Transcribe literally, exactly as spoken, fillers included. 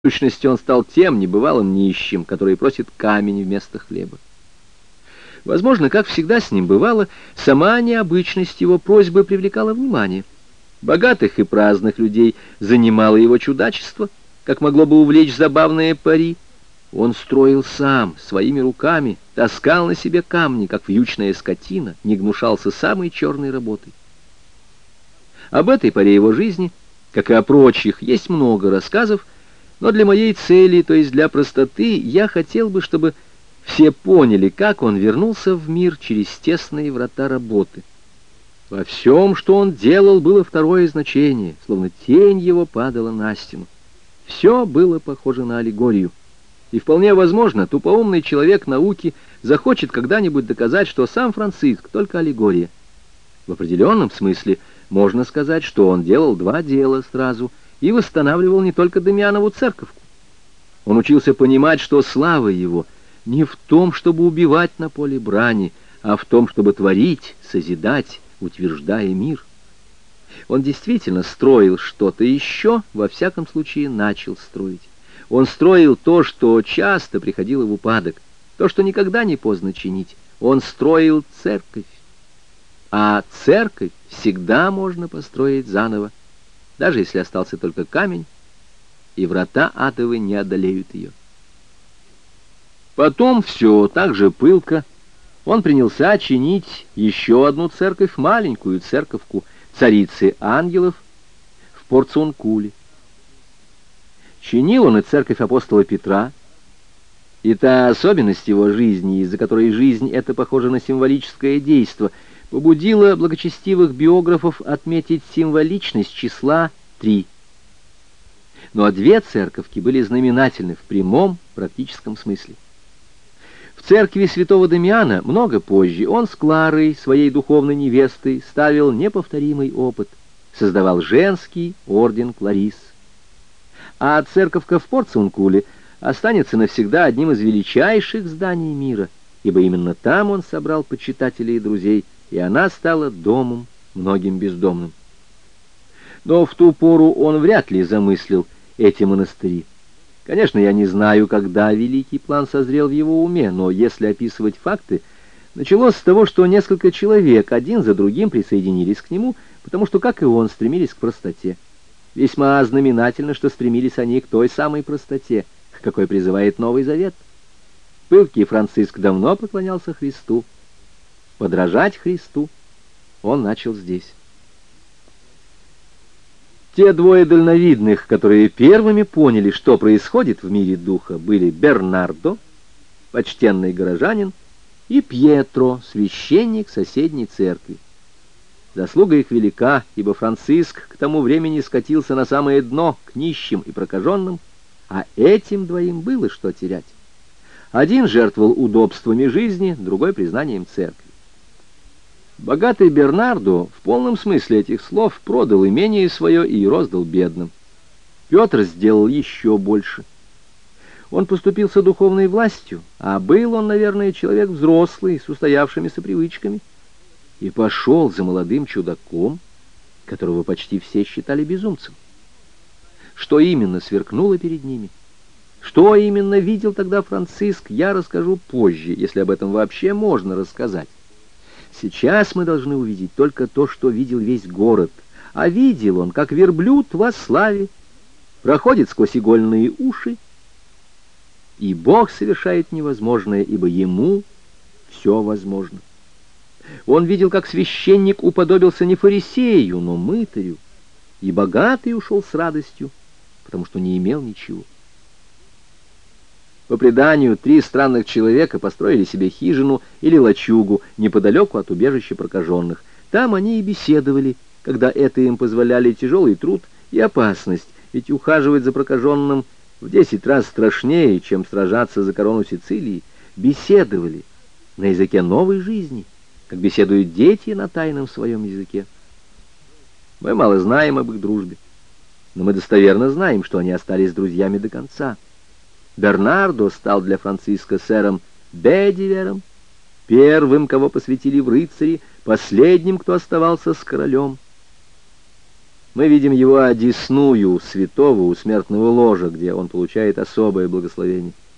В сущности, он стал тем небывалым нищим, который просит камень вместо хлеба. Возможно, как всегда с ним бывало, сама необычность его просьбы привлекала внимание. Богатых и праздных людей занимало его чудачество, как могло бы увлечь забавные пари. Он строил сам, своими руками, таскал на себе камни, как вьючная скотина, не гнушался самой черной работой. Об этой поре его жизни, как и о прочих, есть много рассказов, но для моей цели, то есть для простоты, я хотел бы, чтобы все поняли, как он вернулся в мир через тесные врата работы. Во всем, что он делал, было второе значение, словно тень его падала на стену. Все было похоже на аллегорию. И вполне возможно, тупоумный человек науки захочет когда-нибудь доказать, что сам Франциск — только аллегория. В определенном смысле можно сказать, что он делал два дела сразу и восстанавливал не только Дамианову церковку. Он учился понимать, что слава его не в том, чтобы убивать на поле брани, а в том, чтобы творить, созидать, утверждая мир. Он действительно строил что-то еще, во всяком случае начал строить. Он строил то, что часто приходило в упадок, то, что никогда не поздно чинить. Он строил церковь. А церковь всегда можно построить заново, даже если остался только камень, и врата адовы не одолеют ее. Потом все так же пылко он принялся чинить еще одну церковь, маленькую церковку царицы ангелов в Порциункуле. Чинил он и церковь апостола Петра, и та особенность его жизни, из-за которой жизнь эта похожа на символическое действо, побудила благочестивых биографов отметить символичность числа три. Но две церковки были знаменательны в прямом практическом смысле. В церкви святого Дамиана много позже он с Кларой, своей духовной невестой, ставил неповторимый опыт, создавал женский орден Кларис. А церковка в Порциункуле останется навсегда одним из величайших зданий мира, ибо именно там он собрал почитателей и друзей, и она стала домом многим бездомным. Но в ту пору он вряд ли замыслил эти монастыри. Конечно, я не знаю, когда великий план созрел в его уме, но если описывать факты, началось с того, что несколько человек один за другим присоединились к нему, потому что, как и он, стремились к простоте. Весьма знаменательно, что стремились они к той самой простоте, к какой призывает Новый Завет. Пылкий Франциск давно поклонялся Христу. Подражать Христу он начал здесь. Те двое дальновидных, которые первыми поняли, что происходит в мире духа, были Бернардо, почтенный горожанин, и Пьетро, священник соседней церкви. Заслуга их велика, ибо Франциск к тому времени скатился на самое дно, к нищим и прокаженным, а этим двоим было что терять. Один жертвовал удобствами жизни, другой — признанием церкви. Богатый Бернардо в полном смысле этих слов продал имение свое и роздал бедным. Петр сделал еще больше. Он поступился духовной властью, а был он, наверное, человек взрослый, с устоявшимися привычками, и пошел за молодым чудаком, которого почти все считали безумцем. Что именно сверкнуло перед ними? Что именно видел тогда Франциск, я расскажу позже, если об этом вообще можно рассказать. Сейчас мы должны увидеть только то, что видел весь город, а видел он, как верблюд во славе проходит сквозь игольные уши, и Бог совершает невозможное, ибо Ему все возможно. Он видел, как священник уподобился не фарисею, но мытарю, и богатый ушел с радостью, потому что не имел ничего. По преданию, три странных человека построили себе хижину или лачугу неподалеку от убежища прокаженных. Там они и беседовали, когда это им позволяли тяжелый труд и опасность, ведь ухаживать за прокаженным в десять раз страшнее, чем сражаться за корону Сицилии. Беседовали на языке новой жизни, как беседуют дети на тайном своем языке. Мы мало знаем об их дружбе, но мы достоверно знаем, что они остались друзьями до конца. Бернардо стал для Франциска сэром Бедивером, первым, кого посвятили в рыцари, последним, кто оставался с королем. Мы видим его одесную, святого у смертного ложа, где он получает особое благословение.